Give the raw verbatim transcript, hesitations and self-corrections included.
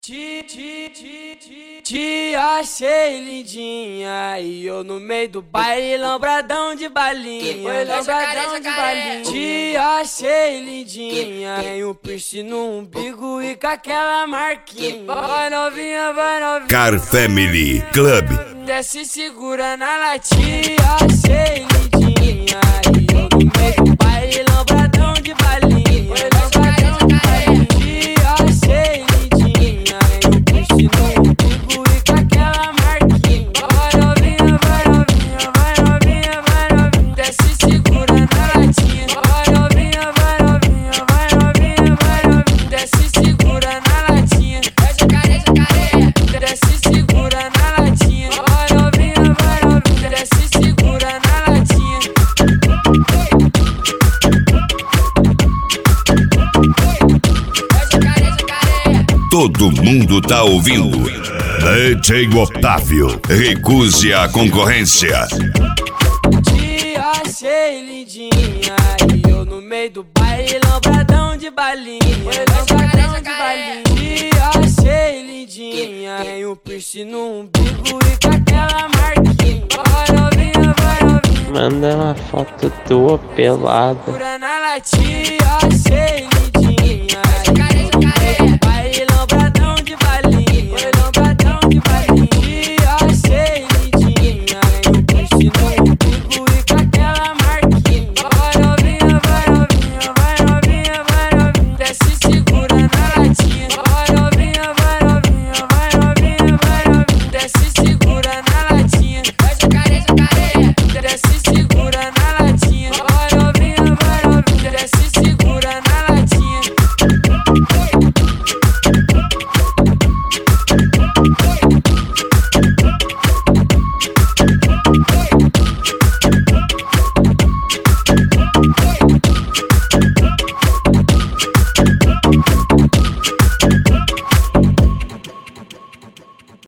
Te, te, te, te, te achei lindinha e eu no meio do baile lambradão de balinha, lambradão de balinha. Te achei lindinha, tem um piercing no umbigo e com aquela marquinha. Vai novinha, vai novinha. Car Family Club. Desce segura na latinha, achei lindinha e eu no meio do baile lambradão de balinha, lambradão de balinha. Te achei lindinha, tem um piercing no umbigo e com aquela marquinha. Vai novinha, vai novinha, vai novinha, vai novinha. Desce segura na latinha. Vai novinha, vai novinha, vai novinha, vai novinha. Desce segura na latinha. É jacaré, jacaré. Desce segura na latinha. Vai novinha, vai novinha. Desce segura na latinha. É jacaré, jacaré. Todo mundo tá ouvindo. D J Otávio, recuse a concorrência. Te achei lindinha e eu no meio do baile lambradão de balinha, lambradão de balinha. Te achei lindinha, tem um piercing no umbigo e com aquela marquinha. Vai novinha, vai novinha. Manda uma foto tua pelada. Segura na latinha, achei lindinha.